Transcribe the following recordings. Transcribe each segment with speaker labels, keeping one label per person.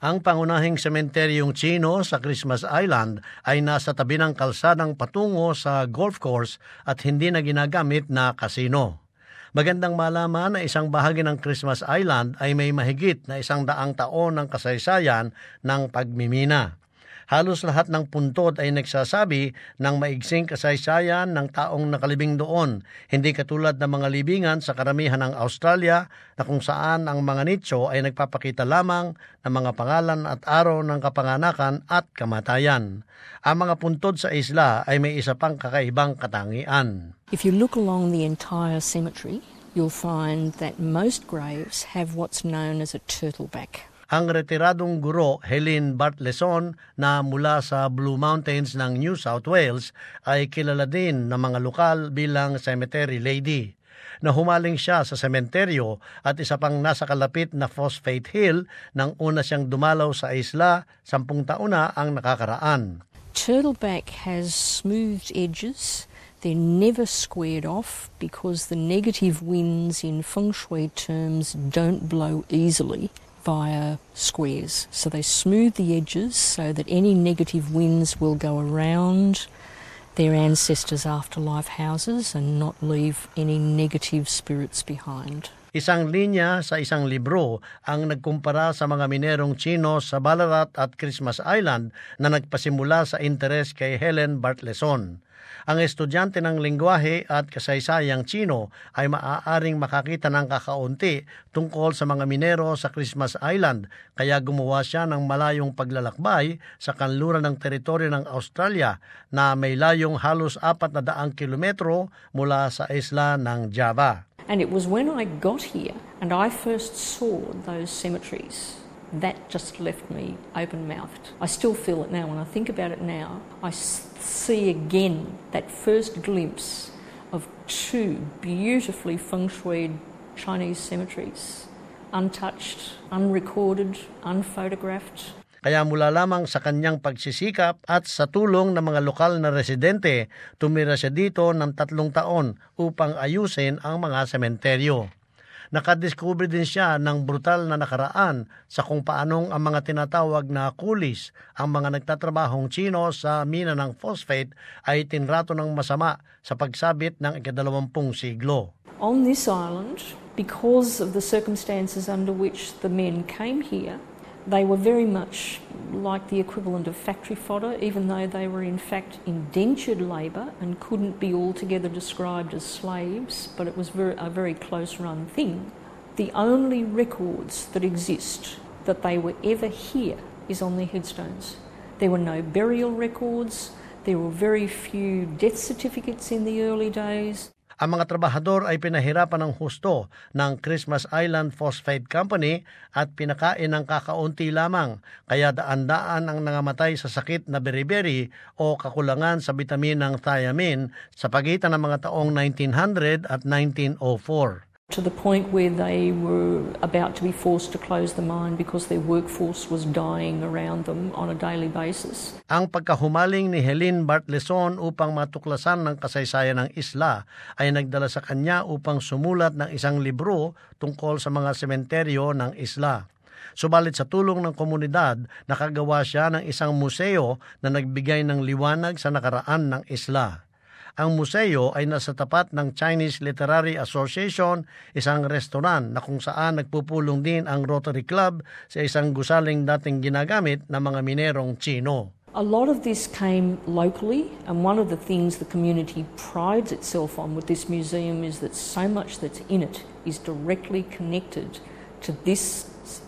Speaker 1: Ang pangunahing sementeryong Chino sa Christmas Island ay nasa tabi ng kalsadang patungo sa golf course at hindi na ginagamit na kasino. Magandang malaman na isang bahagi ng Christmas Island ay may mahigit na 100 taon ng kasaysayan ng pagmimina. Halos lahat ng puntod ay nagsasabi ng maigsing kasaysayan ng taong nakalibing doon, hindi katulad ng mga libingan sa karamihan ng Australia na kung saan ang mga nicho ay nagpapakita lamang ng mga pangalan at araw ng kapanganakan at kamatayan. Ang mga puntod sa isla ay may isa pang kakaibang katangian.
Speaker 2: If you look along the entire cemetery, you'll find that most graves have what's known as a turtleback.
Speaker 1: Ang retiradong guro Helene Bartleson na mula sa Blue Mountains ng New South Wales ay kilala din ng mga lokal bilang cemetery lady. Nahumaling siya sa sementeryo at isa pang nasa kalapit na Phosphate Hill nang una siyang dumalaw sa isla 10 taon na ang nakakaraan.
Speaker 2: Turtleback has smoothed edges. They're never squared off because the negative winds in feng shui terms don't blow easily via squares. So they smooth the edges so that any negative winds will go around their ancestors' afterlife houses and not leave any negative spirits behind.
Speaker 1: Isang linya sa isang libro ang nagkumpara sa mga minerong Chino sa Ballarat at Christmas Island na nagpasimula sa interes kay Helen Bartleson. Ang estudyante ng lengguwahe at kasaysayang Chino ay maaaring makakita ng kakaunti tungkol sa mga minero sa Christmas Island, kaya gumawa siya ng malayong paglalakbay sa kanluran ng teritoryo ng Australia na may layong halos 400 kilometro mula sa isla ng Java.
Speaker 2: And it was when I got here and I first saw those cemeteries that just left me open-mouthed. I still feel it now. When I think about it now, I see again that first glimpse of 2 beautifully feng shuied Chinese cemeteries, untouched, unrecorded, unphotographed.
Speaker 1: Kaya mula lamang sa kanyang pagsisikap at sa tulong ng mga lokal na residente, tumira siya dito ng 3 taon upang ayusin ang mga sementeryo. Nakadiskubre din siya ng brutal na nakaraan sa kung paanong ang mga tinatawag na coolies, ang mga nagtatrabahong Chino sa mina ng phosphate, ay tinrato ng masama sa pagsabit ng ika-20 siglo.
Speaker 2: On this island, because of the circumstances under which the men came here, they were very much like the equivalent of factory fodder, even though they were in fact indentured labour and couldn't be altogether described as slaves, but it was a very close-run thing. The only records that exist that they were ever here is on their headstones. There were no burial records, there were very few death certificates in the early days.
Speaker 1: Ang mga trabahador ay pinahirapan ng husto ng Christmas Island Phosphate Company at pinakain ng kakaunti lamang, kaya daan-daan ang nangamatay sa sakit na beriberi o kakulangan sa bitamin ng thiamine sa pagitan ng mga taong 1900 at 1904.
Speaker 2: To the point where they were about to be forced to close the mine because their workforce was dying around them on a daily basis.
Speaker 1: Ang pagkahumaling ni Helene Bartleson upang matuklasan ng kasaysayan ng isla ay nagdala sa kanya upang sumulat ng isang libro tungkol sa mga sementeryo ng isla. Subalit sa tulong ng komunidad, nakagawa siya ng isang museo na nagbigay ng liwanag sa nakaraan ng isla. Ang museo ay nasa tapat ng Chinese Literary Association, isang restaurant na kung saan nagpupulong din ang Rotary Club sa isang gusaling dating ginagamit ng mga minerong Chino.
Speaker 2: A lot of this came locally, and one of the things the community prides itself on with this museum is that so much that's in it is directly connected to this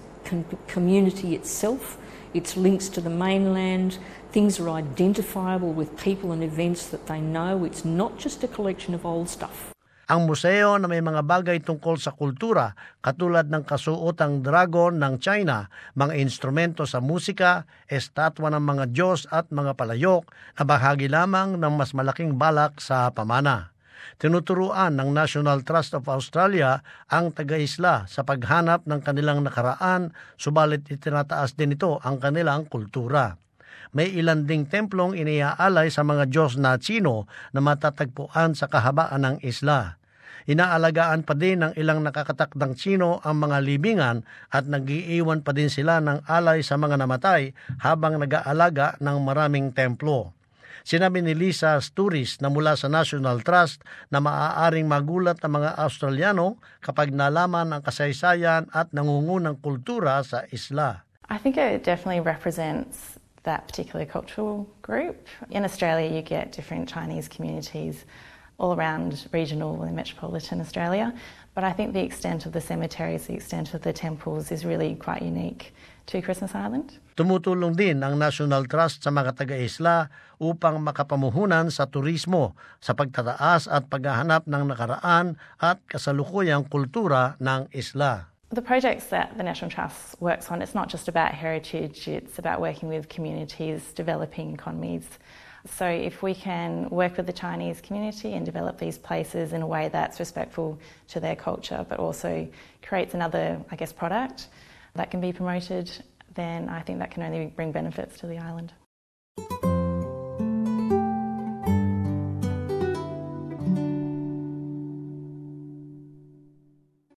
Speaker 2: community itself, its links to the mainland. Things are identifiable with people and events that they know. It's not just a collection of old stuff.
Speaker 1: Ang museo na may mga bagay tungkol sa kultura, katulad ng kasuotang dragon ng China, mga instrumento sa musika, estatwa ng mga Diyos at mga palayok na bahagi lamang ng mas malaking balak sa pamana. Tinuturuan ng National Trust of Australia ang taga-isla sa paghanap ng kanilang nakaraan, subalit itinataas din ito ang kanilang kultura. May ilan ding templong iniaalay sa mga Diyos na Chino na matatagpuan sa kahabaan ng isla. Inaalagaan pa din ng ilang nakakatakdang Tsino ang mga libingan at nag-iiwan pa din sila ng alay sa mga namatay habang nag-aalaga ng maraming templo. Sinabi ni Lisa Sturis na mula sa National Trust na maaaring magulat ang mga Australiano kapag nalaman ang kasaysayan at nangungunang kultura sa isla.
Speaker 3: I think it definitely represents that particular cultural group. In Australia, you get different Chinese communities all around regional and metropolitan Australia, but I think the extent of the cemeteries, the extent of the temples is really quite unique to Christmas Island.
Speaker 1: Tumutulong din ang National Trust sa mga taga-isla upang makapamuhunan sa turismo, sa pagtataas at paghahanap ng nakaraan at kasalukuyang kultura ng isla.
Speaker 3: The projects that the National Trust works on, it's not just about heritage, it's about working with communities, developing economies. So if we can work with the Chinese community and develop these places in a way that's respectful to their culture, but also creates another, product that can be promoted, then I think that can only bring benefits to the island.